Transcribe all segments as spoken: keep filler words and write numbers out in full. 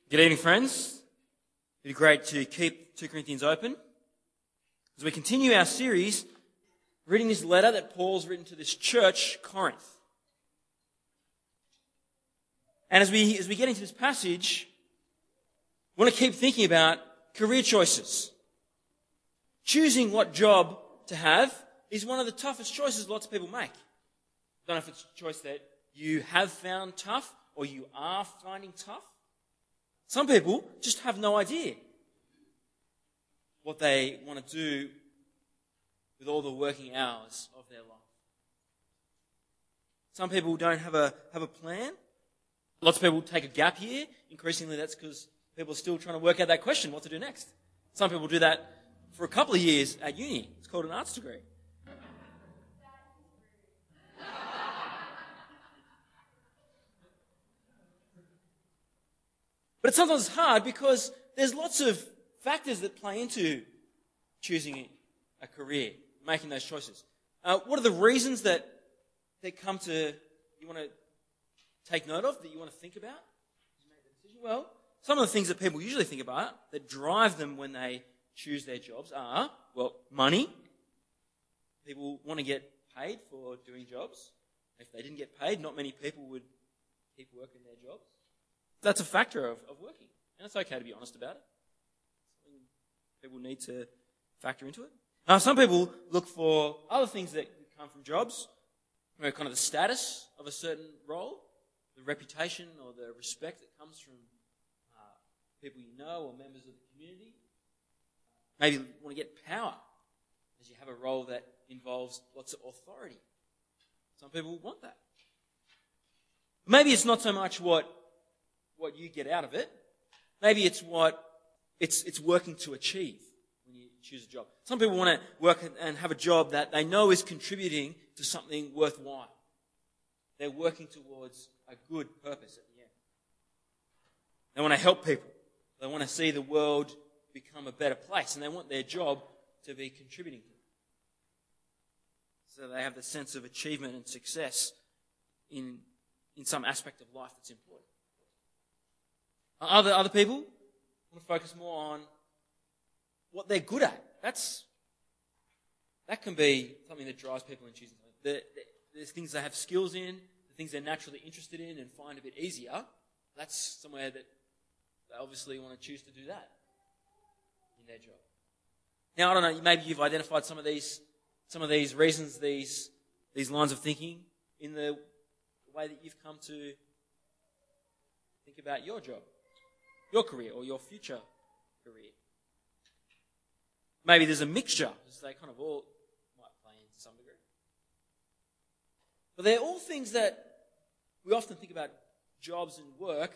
Good evening, friends. It'd be great to keep two Corinthians open as we continue our series reading this letter that Paul's written to this church, Corinth. And as we as we get into this passage, we want to keep thinking about career choices. Choosing what job to have is one of the toughest choices lots of people make. I don't know if it's a choice that you have found tough or you are finding tough. Some people just have no idea what they want to do with all the working hours of their life. Some people don't have a have a plan. Lots of people take a gap year. Increasingly, that's because people are still trying to work out that question, what to do next. Some people do that for a couple of years at uni. It's called an arts degree. But it's sometimes hard because there's lots of factors that play into choosing a career, making those choices. Uh, what are the reasons that that come to you want to take note of, that you want to think about as you make the decision? Well, some of the things that people usually think about that drive them when they choose their jobs are, well, money. People want to get paid for doing jobs. If they didn't get paid, not many people would keep working their jobs. That's a factor of, of working. And it's okay to be honest about it. Something people need to factor into it. Now, some people look for other things that come from jobs, you know, kind of the status of a certain role, the reputation or the respect that comes from uh, people you know or members of the community. Maybe you want to get power as you have a role that involves lots of authority. Some people want that. Maybe it's not so much what what you get out of it. Maybe it's what it's it's working to achieve when you choose a job. Some people want to work and have a job that they know is contributing to something worthwhile. They're working towards a good purpose at the end. They want to help people. They want to see the world become a better place, and they want their job to be contributing to it. So they have the sense of achievement and success in in some aspect of life that's important. Other other people want to focus more on what they're good at. That's that can be something that drives people in choosing something. The, the, there's things they have skills in, the things they're naturally interested in and find a bit easier. That's somewhere that they obviously want to choose to do that in their job. Now, I don't know, maybe you've identified some of these some of these reasons, these these lines of thinking in the way that you've come to think about your job, your career, or your future career. Maybe there's a mixture, as they kind of all might play in to some degree. But they're all things that we often think about jobs and work,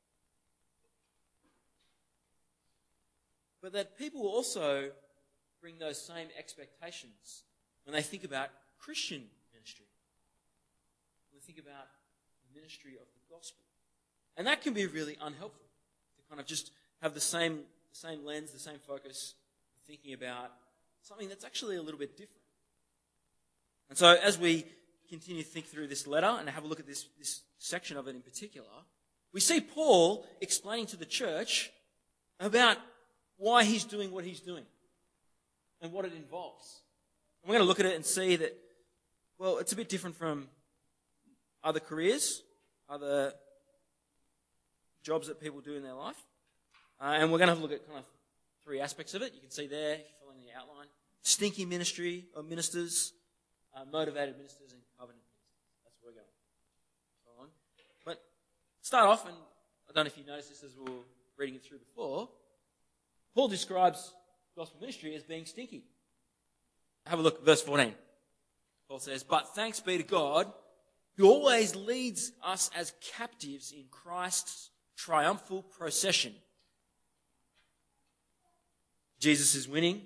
but that people also bring those same expectations when they think about Christian ministry, when they think about the ministry of the gospel. And that can be really unhelpful, to kind of just have the same the same lens, the same focus, thinking about something that's actually a little bit different. And so as we continue to think through this letter and have a look at this, this section of it in particular, we see Paul explaining to the church about why he's doing what he's doing and what it involves. And we're going to look at it and see that, well, it's a bit different from other careers, other jobs that people do in their life. Uh, and we're going to have a look at kind of three aspects of it. You can see there, if you're following the outline. Stinky ministry or ministers, uh, motivated ministers, and covenant ministers. That's where we're going. Follow on. But start off, and I don't know if you noticed this as we were reading it through before, Paul describes gospel ministry as being stinky. Have a look at verse fourteen. Paul says, "But thanks be to God, who always leads us as captives in Christ's triumphal procession." Jesus is winning.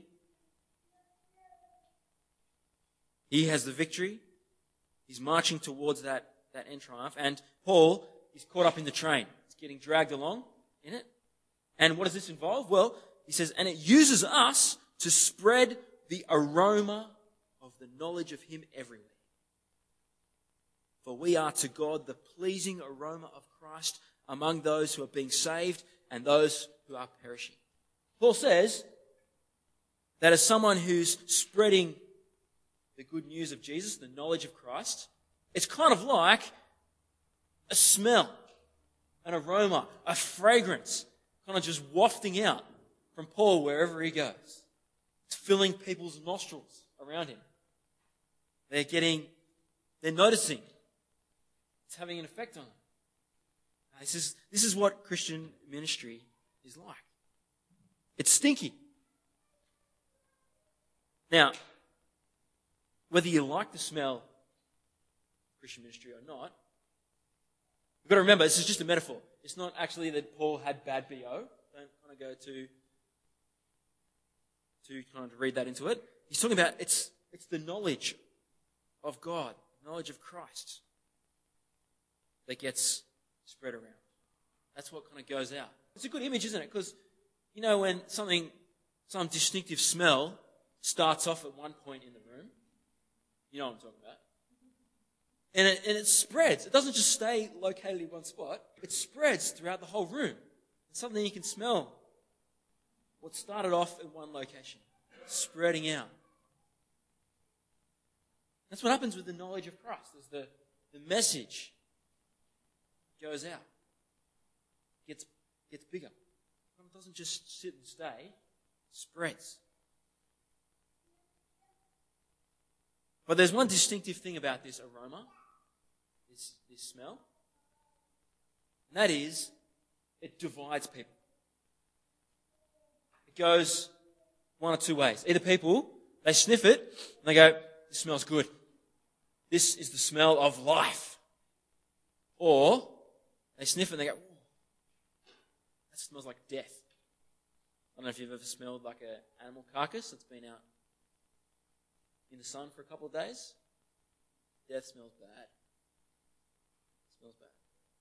He has the victory. He's marching towards that, that end triumph. And Paul is caught up in the train. He's getting dragged along in it. And what does this involve? Well, he says, and it uses us to spread the aroma of the knowledge of him everywhere. For we are to God the pleasing aroma of Christ among those who are being saved and those who are perishing. Paul says that as someone who's spreading the good news of Jesus, the knowledge of Christ, it's kind of like a smell, an aroma, a fragrance, kind of just wafting out from Paul wherever he goes. It's filling people's nostrils around him. They're getting, they're noticing. It's having an effect on them. This is, this is what Christian ministry is like. It's stinky. Now, whether you like the smell of Christian ministry or not, you've got to remember, this is just a metaphor. It's not actually that Paul had bad B O. Don't kind of go to, to kind of read that into it. He's talking about it's, it's the knowledge of God, knowledge of Christ that gets spread around. That's what kind of goes out. It's a good image, isn't it? Because, you know, when something, some distinctive smell starts off at one point in the room, you know what I'm talking about, and it, and it spreads. It doesn't just stay located in one spot. It spreads throughout the whole room. It's something you can smell. What started off in one location, spreading out. That's what happens with the knowledge of Christ. As the, the message goes out, gets gets bigger. It doesn't just sit and stay, it spreads. But there's one distinctive thing about this aroma, this, this smell, and that is it divides people. It goes one or two ways. Either people, they sniff it and they go, this smells good. This is the smell of life. Or they sniff it and they go, that smells like death. I don't know if you've ever smelled like an animal carcass that's been out in the sun for a couple of days. Death smells bad. It smells bad.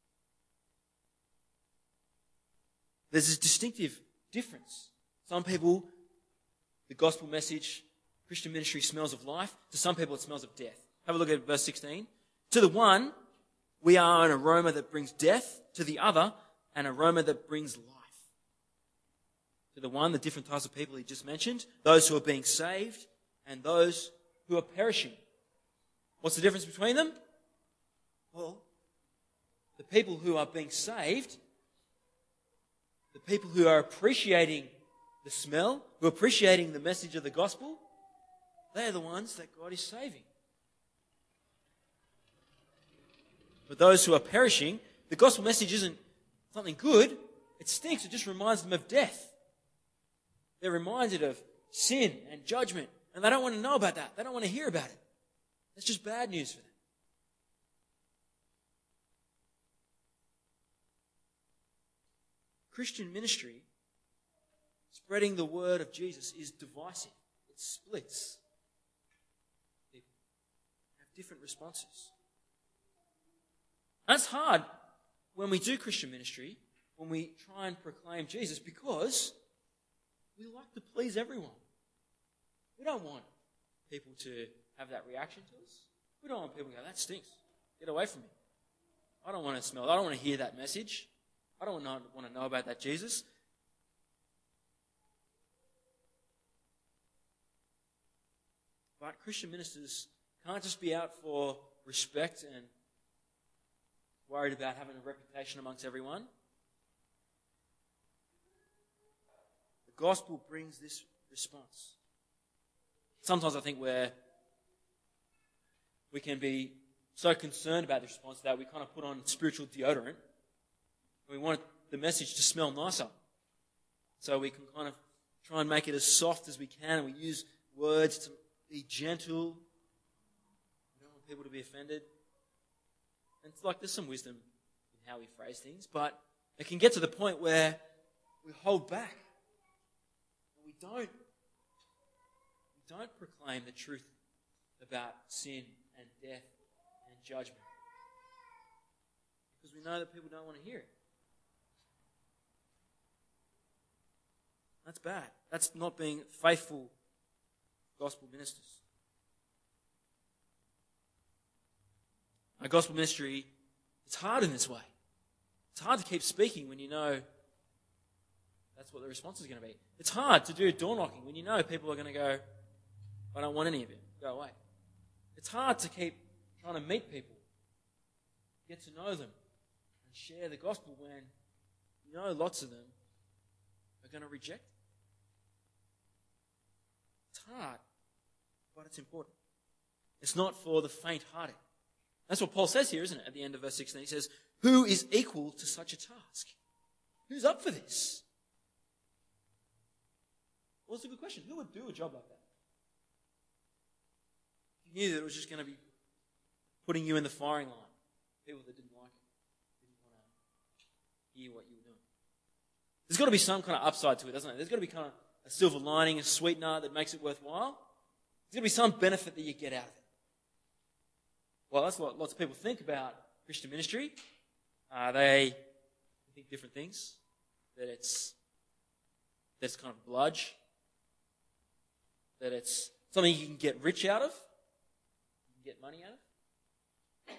There's this distinctive difference. Some people, the gospel message, Christian ministry smells of life. To some people, it smells of death. Have a look at verse sixteen. To the one, we are an aroma that brings death. To the other, an aroma that brings life. To the one, the different types of people he just mentioned, those who are being saved and those who are perishing. What's the difference between them? Well, the people who are being saved, the people who are appreciating the smell, who are appreciating the message of the gospel, they are the ones that God is saving. But those who are perishing, the gospel message isn't something good. It stinks. It just reminds them of death. They're reminded of sin and judgment. And they don't want to know about that. They don't want to hear about it. It's just bad news for them. Christian ministry, spreading the word of Jesus, is divisive. It splits. People have different responses. That's hard when we do Christian ministry, when we try and proclaim Jesus, because we like to please everyone. We don't want people to have that reaction to us. We don't want people to go, that stinks. Get away from me. I don't want to smell. I don't want to hear that message. I don't want to know about that Jesus. But Christian ministers can't just be out for respect and worried about having a reputation amongst everyone. The gospel brings this response. Sometimes I think we're, we can be so concerned about the response that we kind of put on spiritual deodorant. We want the message to smell nicer. So we can kind of try and make it as soft as we can, and we use words to be gentle. We don't want people to be offended. And it's like there's some wisdom in how we phrase things, but it can get to the point where we hold back. We don't, we don't proclaim the truth about sin and death and judgment. Because we know that people don't want to hear it. That's bad. That's not being faithful gospel ministers. Our gospel ministry, it's hard in this way. It's hard to keep speaking when you know That's what the response is going to be. It's hard to do door knocking when you know people are going to go, I don't want any of it. Go away. It's hard to keep trying to meet people, get to know them, and share the gospel when you know lots of them are going to reject it. It's hard, but it's important. It's not for the faint-hearted. That's what Paul says here, isn't it? At the end of verse sixteen, he says, who is equal to such a task? Who's up for this? Well, it's a good question. Who would do a job like that? If you knew that it was just going to be putting you in the firing line, people that didn't like it, didn't want to hear what you were doing. There's got to be some kind of upside to it, doesn't there? There's got to be kind of a silver lining, a sweetener that makes it worthwhile. There's got to be some benefit that you get out of it. Well, that's what lots of people think about Christian ministry. Uh, they think different things. That it's that it's kind of bludge. That it's something you can get rich out of. You can get money out of.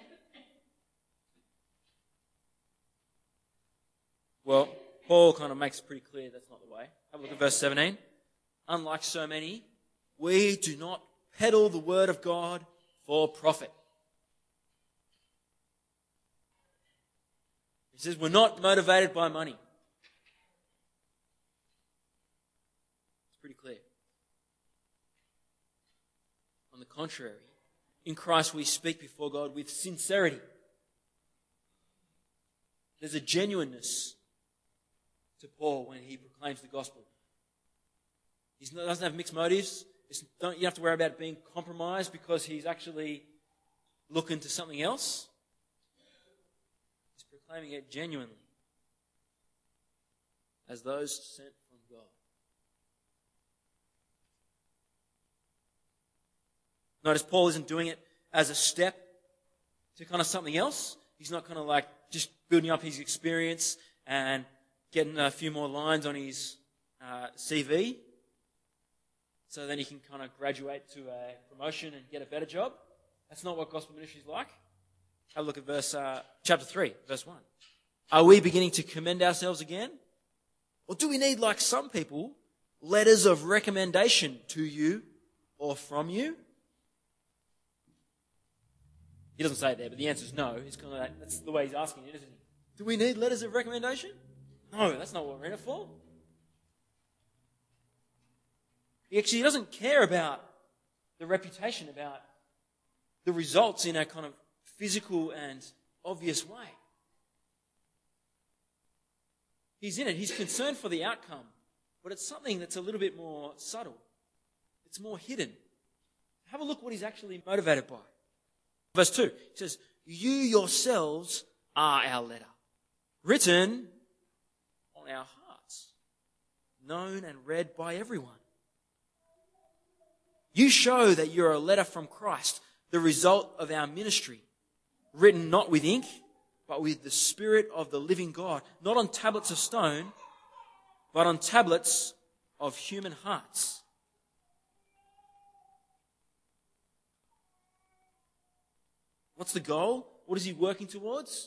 Well, Paul kind of makes it pretty clear that's not the way. Have a look at verse seventeen. Unlike so many, we do not peddle the word of God for profit. He says we're not motivated by money. It's pretty clear. On the contrary, in Christ we speak before God with sincerity. There's a genuineness to Paul when he proclaims the gospel. He doesn't have mixed motives. It's, don't, you don't have to worry about being compromised because he's actually looking to something else. He's proclaiming it genuinely as those sent from God. Notice Paul isn't doing it as a step to kind of something else. He's not kind of like just building up his experience and getting a few more lines on his uh, C V so then he can kind of graduate to a promotion and get a better job. That's not what gospel ministry is like. Have a look at verse uh, chapter three, verse one. Are we beginning to commend ourselves again? Or do we need, like some people, letters of recommendation to you or from you? He doesn't say it there, but the answer is no. He's kind of like, that's the way he's asking it, isn't he? Do we need letters of recommendation? No, that's not what we're in it for. He actually doesn't care about the reputation, about the results in a kind of physical and obvious way. He's in it. He's concerned for the outcome, but it's something that's a little bit more subtle. It's more hidden. Have a look what he's actually motivated by. Verse two, he says, you yourselves are our letter, written on our hearts, known and read by everyone. You show that you're a letter from Christ, the result of our ministry, written not with ink, but with the Spirit of the living God, not on tablets of stone, but on tablets of human hearts. What's the goal? What is he working towards?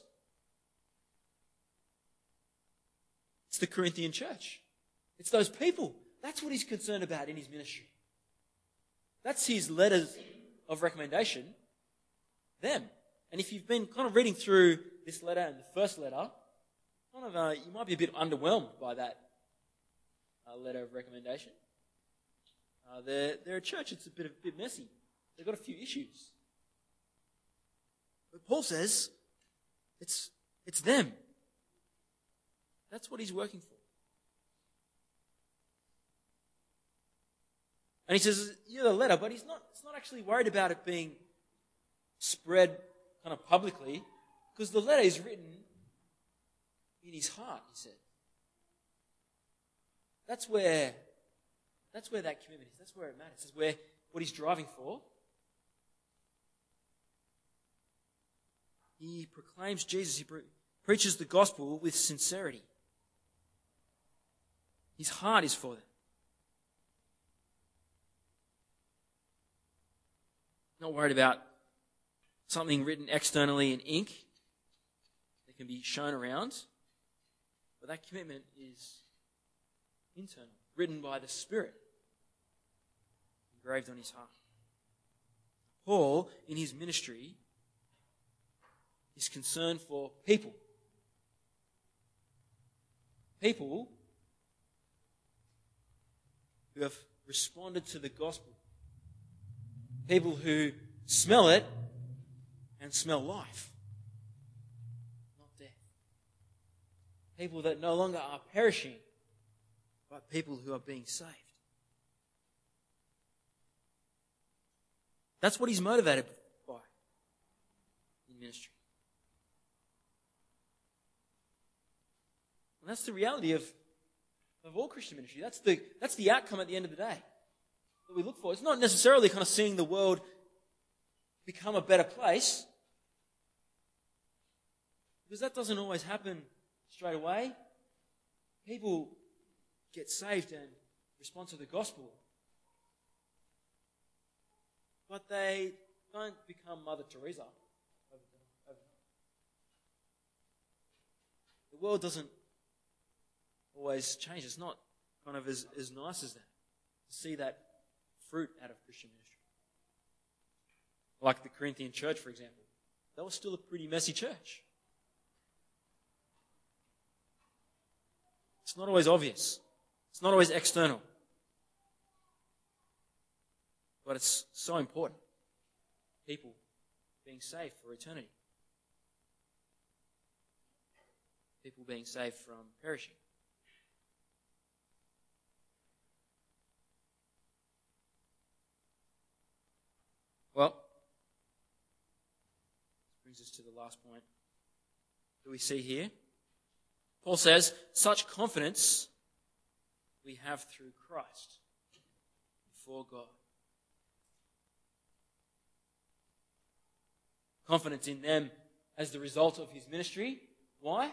It's the Corinthian church. It's those people. That's what he's concerned about in his ministry. That's his letters of recommendation. Them. And if you've been kind of reading through this letter and the first letter, kind of uh, you might be a bit underwhelmed by that uh, letter of recommendation. Uh, they're, they're a church that's a bit, a bit messy. They've got a few issues. But Paul says it's, it's them. That's what he's working for. And he says, you're the letter, but he's not, he's not actually worried about it being spread kind of publicly, because the letter is written in his heart, he said. That's where, that's where that commitment is. That's where it matters. That's where, what he's driving for. He proclaims Jesus. He pre- preaches the gospel with sincerity. His heart is for them. Not worried about something written externally in ink that can be shown around. But that commitment is internal, written by the Spirit, engraved on his heart. Paul, in his ministry, is concerned for people. People who have responded to the gospel. People who smell it and smell life, not death. People that no longer are perishing, but people who are being saved. That's what he's motivated by in ministry. And that's the reality of, of all Christian ministry. That's the, that's the outcome at the end of the day that we look for. It's not necessarily kind of seeing the world become a better place, because that doesn't always happen straight away. People get saved and respond to the gospel, but they don't become Mother Teresa overnight. The world doesn't always change. It's not kind of as, as nice as that, to see that fruit out of Christian ministry. Like the Corinthian church, for example. That was still a pretty messy church. It's not always obvious. It's not always external. But it's so important. People being saved for eternity. People being saved from perishing. Well, this brings us to the last point that we see here. Paul says, such confidence we have through Christ before God. Confidence in them as the result of his ministry. Why?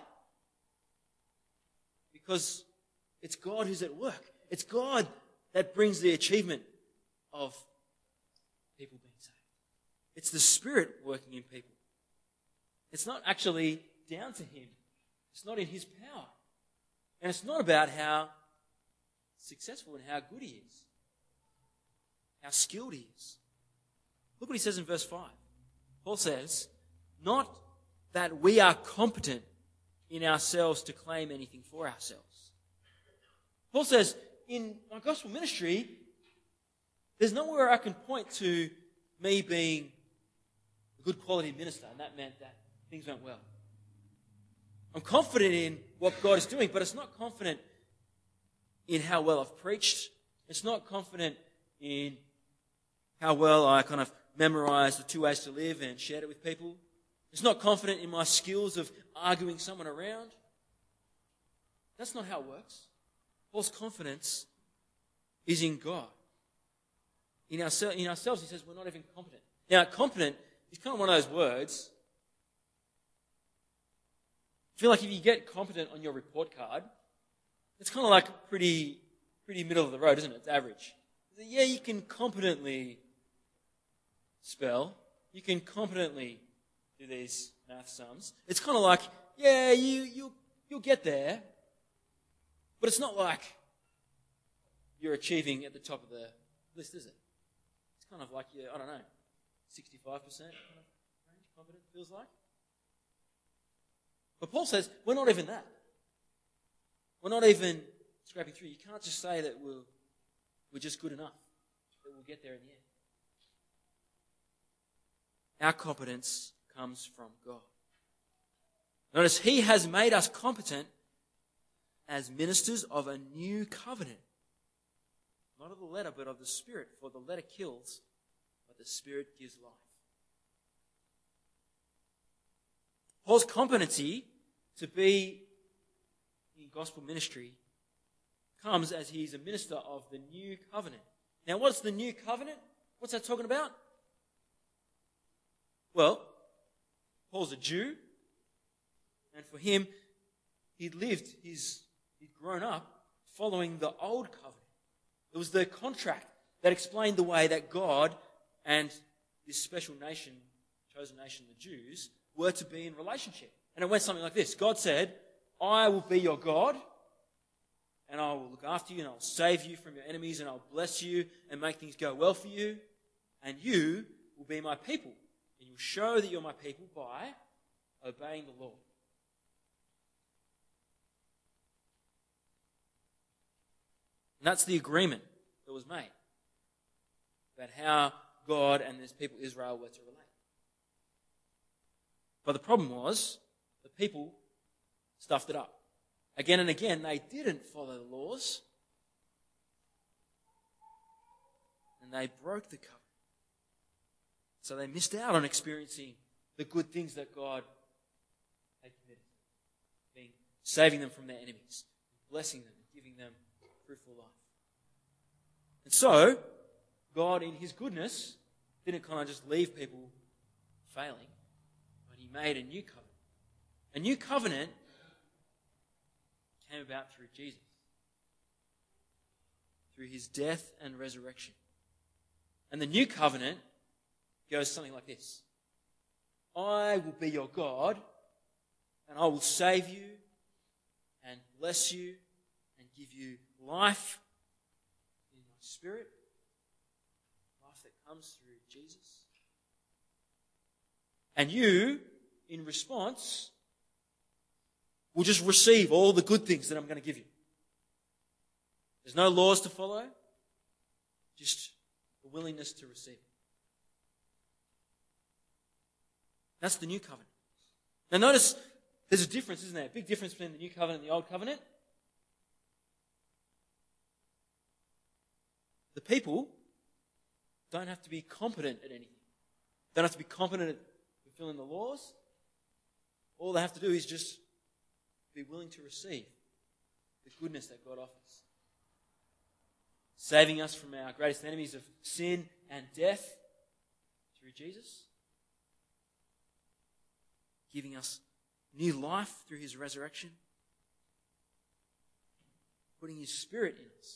Because it's God who's at work. It's God that brings the achievement of people being saved. It's the Spirit working in people. It's not actually down to him. It's not in his power. And it's not about how successful and how good he is, how skilled he is. Look what he says in verse five. Paul says, not that we are competent in ourselves to claim anything for ourselves. Paul says, in my gospel ministry, there's nowhere I can point to me being a good quality minister, and that meant that things went well. I'm confident in what God is doing, but it's not confident in how well I've preached. It's not confident in how well I kind of memorized the two ways to live and shared it with people. It's not confident in my skills of arguing someone around. That's not how it works. Paul's confidence is in God. In, ourse- in ourselves, he says we're not even competent. Now, competent is kind of one of those words. I feel like if you get competent on your report card, it's kind of like pretty, pretty middle of the road, isn't it? It's average. Yeah, you can competently spell. You can competently do these math sums. It's kind of like, yeah, you, you, you'll get there. But it's not like you're achieving at the top of the list, is it? It's kind of like, yeah, I don't know, sixty-five percent kind of range, competent feels like. But Paul says, we're not even that. We're not even scraping through. You can't just say that we're, we're just good enough, that we'll get there in the end. Our competence comes from God. Notice, he has made us competent as ministers of a new covenant. Not of the letter, but of the Spirit. For the letter kills, but the Spirit gives life. Paul's competency to be in gospel ministry comes as he's a minister of the new covenant. Now, what's the new covenant? What's that talking about? Well, Paul's a Jew, and for him, he'd lived, his, he'd grown up following the old covenant. It was the contract that explained the way that God and this special nation, chosen nation, the Jews, were to be in relationship. And it went something like this. God said, I will be your God, and I will look look after you and I'll save you from your enemies and I'll bless you and make things go well for you. And you will be my people. And you'll show that you're my people by obeying the law. And that's the agreement that was made about how God and his people Israel were to relate. But the problem was, the people stuffed it up. Again and again, they didn't follow the laws. And they broke the covenant. So they missed out on experiencing the good things that God had committed. Being saving them from their enemies, blessing them, and giving them fruitful life. And so, God in his goodness didn't kind of just leave people failing, but he made a new covenant. A new covenant came about through Jesus, through his death and resurrection. And the new covenant goes something like this. I will be your God, and I will save you and bless you and give you life in my spirit, life that comes through Jesus. And you, in response, will just receive all the good things that I'm going to give you. There's no laws to follow, just a willingness to receive. That's the new covenant. Now notice there's a difference, isn't there? A big difference between the new covenant and the old covenant. The people don't have to be competent at anything. They don't have to be competent at fulfilling the laws. All they have to do is just be willing to receive the goodness that God offers. Saving us from our greatest enemies of sin and death through Jesus. Giving us new life through his resurrection. Putting his spirit in us.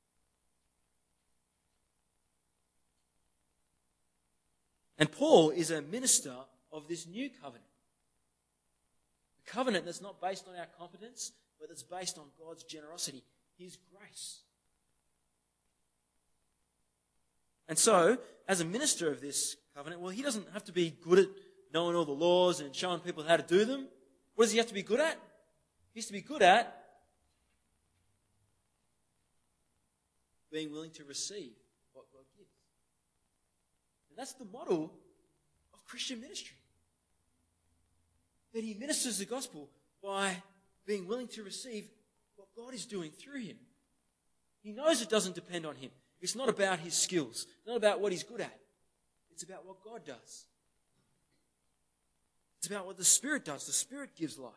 And Paul is a minister of this new covenant. A covenant that's not based on our competence, but that's based on God's generosity, his grace. And so, as a minister of this covenant, well, he doesn't have to be good at knowing all the laws and showing people how to do them. What does he have to be good at? He has to be good at being willing to receive what God gives. And that's the model of Christian ministry. That he ministers the gospel by being willing to receive what God is doing through him. He knows it doesn't depend on him. It's not about his skills. It's not about what he's good at. It's about what God does. It's about what the Spirit does. The Spirit gives life.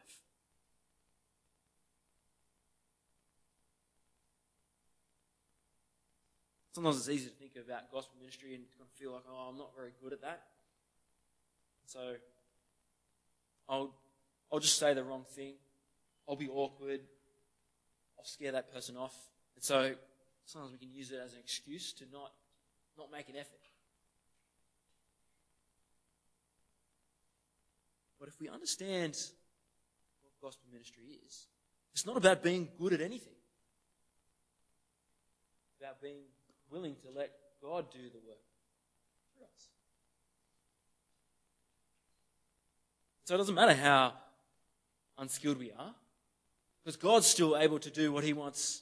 Sometimes it's easy to think about gospel ministry and kind of feel like, oh, I'm not very good at that. So I'll, I'll just say the wrong thing. I'll be awkward. I'll scare that person off. And so sometimes we can use it as an excuse to not, not make an effort. But if we understand what gospel ministry is, it's not about being good at anything. It's about being willing to let God do the work for us. So it doesn't matter how unskilled we are, because God's still able to do what he wants.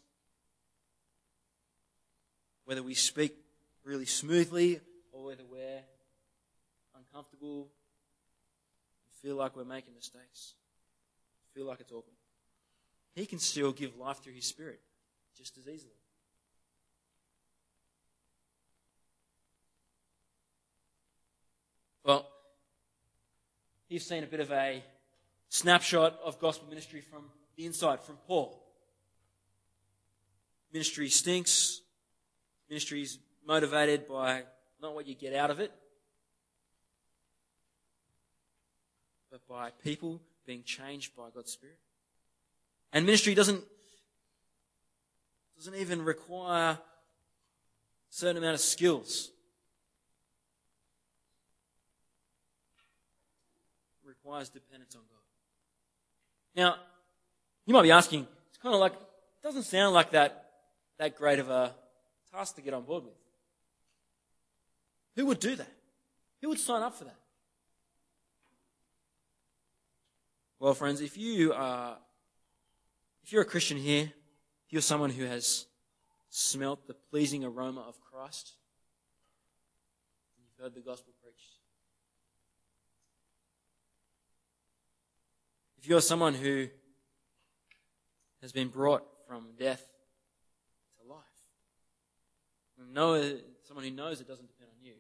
Whether we speak really smoothly or whether we're uncomfortable, feel like we're making mistakes, feel like it's awkward. He can still give life through his Spirit just as easily. Well, you've seen a bit of a snapshot of gospel ministry from the inside, from Paul. Ministry stinks. Ministry is motivated by not what you get out of it, but by people being changed by God's Spirit. And ministry doesn't, doesn't even require a certain amount of skills. It requires dependence on God. Now, you might be asking, it's kind of like, it doesn't sound like that that great of a task to get on board with. Who would do that? Who would sign up for that? Well, friends, if you are, if you're a Christian here, if you're someone who has smelt the pleasing aroma of Christ, and you've heard the gospel preached, if you're someone who has been brought from death to life, and know, someone who knows it doesn't depend on you,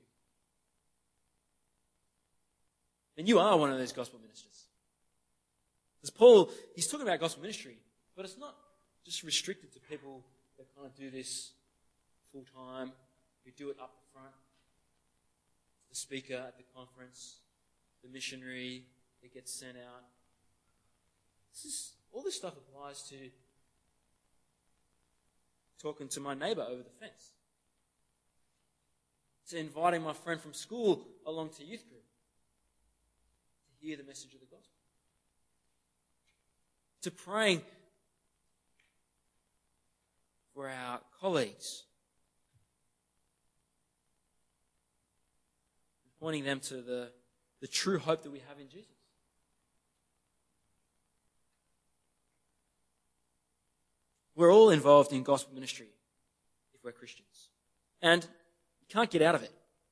then you are one of those gospel ministers. As Paul, he's talking about gospel ministry, but it's not just restricted to people that kind of do this full time, who do it up the front. The speaker at the conference, the missionary that gets sent out. This is, all this stuff applies to talking to my neighbour over the fence, to inviting my friend from school along to youth group to hear the message of the gospel, to praying for our colleagues, pointing them to the, the true hope that we have in Jesus. We're all involved in gospel ministry if we're Christians. And you can't get out of it.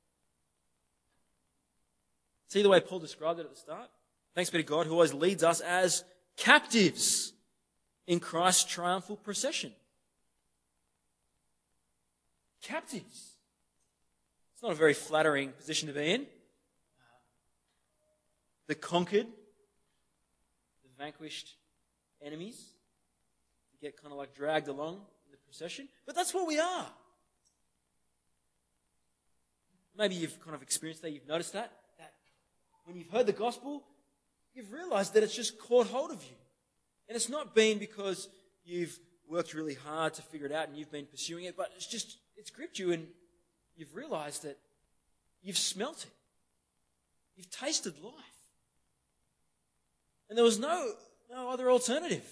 See the way Paul described it at the start? Thanks be to God who always leads us as captives in Christ's triumphal procession. Captives. It's not a very flattering position to be in. The conquered, the vanquished enemies get kind of like dragged along in the procession. But that's what we are. Maybe you've kind of experienced that, you've noticed that, that when you've heard the gospel, you've realized that it's just caught hold of you. And it's not been because you've worked really hard to figure it out and you've been pursuing it, but it's just, it's gripped you and you've realized that you've smelt it. You've tasted life. And there was no, no other alternative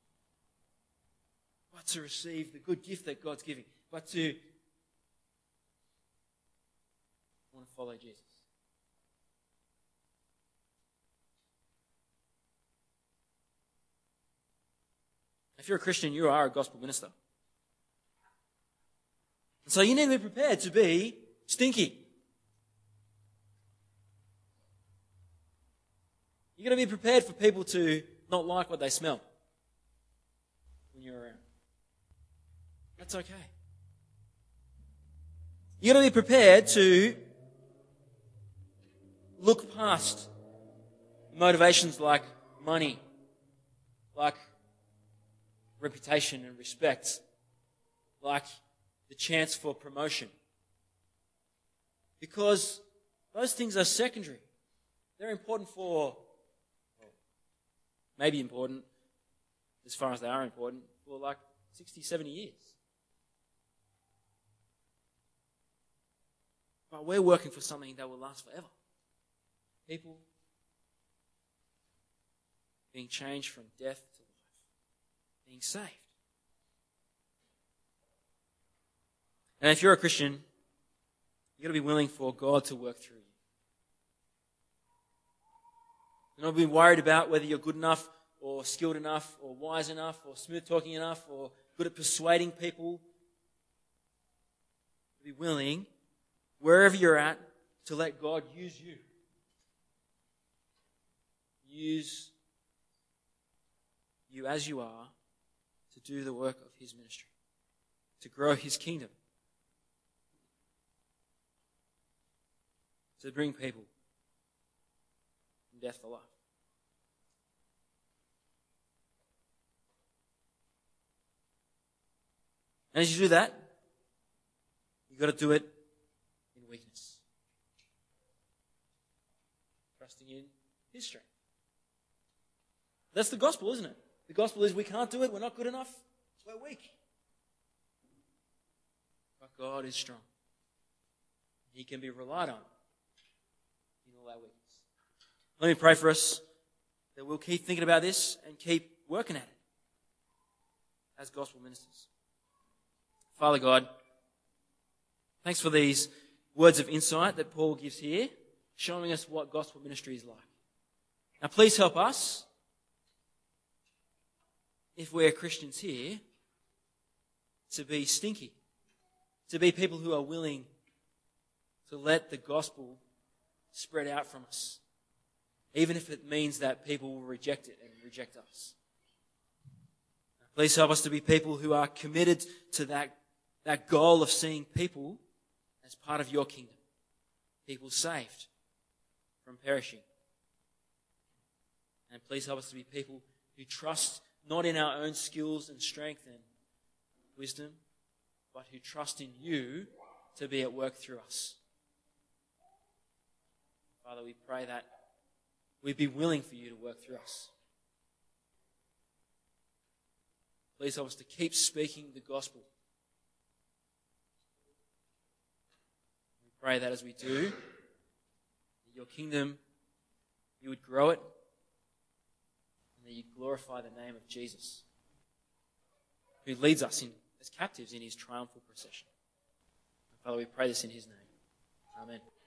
but to receive the good gift that God's giving, but to want to follow Jesus. If you're a Christian, you are a gospel minister. And so you need to be prepared to be stinky. You've got to be prepared for people to not like what they smell when you're around. That's okay. You've got to be prepared to look past motivations like money, like reputation and respect, like the chance for promotion. Because those things are secondary. They're important for, well, maybe important, as far as they are important, for like sixty, seventy years. But we're working for something that will last forever. People being changed from death to life, being saved. And if you're a Christian, you've got to be willing for God to work through you. You're not being worried about whether you're good enough or skilled enough or wise enough or smooth talking enough or good at persuading people. Be willing, wherever you're at, to let God use you. Use you as you are to do the work of His ministry, to grow His kingdom, to bring people from death to life. And as you do that, you've got to do it in weakness. Trusting in His strength. That's the gospel, isn't it? The gospel is we can't do it, we're not good enough, we're weak. But God is strong. He can be relied on in all our weakness. Let me pray for us that we'll keep thinking about this and keep working at it as gospel ministers. Father God, thanks for these words of insight that Paul gives here, showing us what gospel ministry is like. Now please help us, if we're Christians here, to be stinky, to be people who are willing to let the gospel spread out from us, even if it means that people will reject it and reject us. Please help us to be people who are committed to that, that goal of seeing people as part of your kingdom, people saved from perishing. And please help us to be people who trust not in our own skills and strength and wisdom, but who trust in you to be at work through us. Father, we pray that we'd be willing for you to work through us. Please help us to keep speaking the gospel. We pray that as we do, that your kingdom, you would grow it, and that you'd glorify the name of Jesus, who leads us in as captives in his triumphal procession. Father, we pray this in his name. Amen.